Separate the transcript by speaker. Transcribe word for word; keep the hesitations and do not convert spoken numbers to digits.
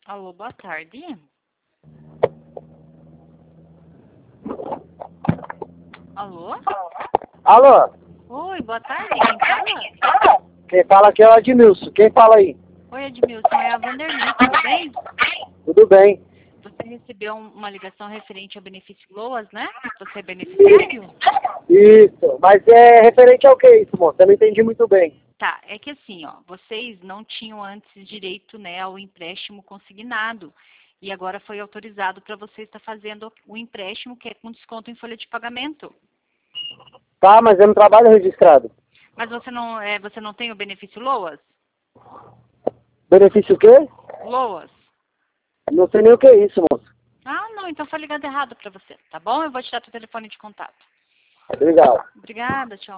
Speaker 1: Alô, boa tarde. Alô?
Speaker 2: Alô?
Speaker 1: Oi, boa tarde, quem fala?
Speaker 2: Quem fala aqui é o Edmilson. Quem fala aí?
Speaker 1: Oi, Edmilson, é a Vanderly, tudo bem?
Speaker 2: Tudo bem.
Speaker 1: Você recebeu um- uma ligação referente ao benefício Loas, né? Você é beneficiário?
Speaker 2: Isso. Mas é referente ao que isso, moço? Eu não entendi muito bem.
Speaker 1: Tá, é que assim, ó, vocês não tinham antes direito, né, ao empréstimo consignado. E agora foi autorizado para você estar fazendo o empréstimo, que é com desconto em folha de pagamento.
Speaker 2: Tá, mas eu não trabalho registrado.
Speaker 1: Mas você não, é, você não tem o benefício Loas?
Speaker 2: Benefício o quê?
Speaker 1: Loas?
Speaker 2: Não sei nem o que é isso, moço.
Speaker 1: Ah, não, então foi ligado errado para você, tá bom? Eu vou te dar teu telefone de contato.
Speaker 2: Obrigado.
Speaker 1: Obrigada, tchau.